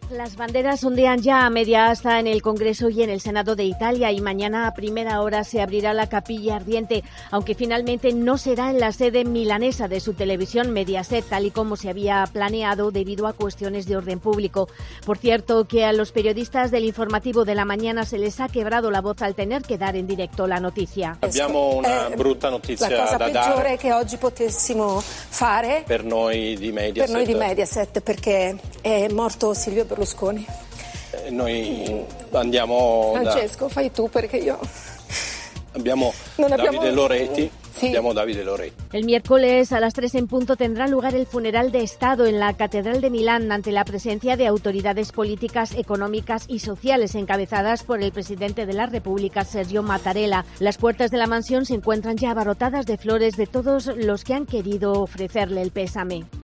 Las banderas ondean ya a media asta en el Congreso y en el Senado de Italia y mañana a primera hora se abrirá la capilla ardiente, aunque finalmente no será en la sede milanesa de su televisión Mediaset, tal y como se había planeado debido a cuestiones de orden público. Por cierto, que a los periodistas del informativo de la mañana se les ha quebrado la voz al tener que dar en directo la noticia. Abbiamo una brutta notizia la cosa da peggiore dare che oggi potessimo fare per noi di Mediaset perché è morto Silvio Berlusconi. Noi andiamo Francesco, fai tu perché io abbiamo Davide Loretti. Sí. Abbiamo Davide Loretti. El miércoles a las 3 en punto tendrá lugar el funeral de Estado en la Catedral de Milán ante la presencia de autoridades políticas, económicas y sociales encabezadas por el presidente de la República, Sergio Mattarella. Las puertas de la mansión se encuentran ya abarrotadas de flores de todos los que han querido ofrecerle el pésame.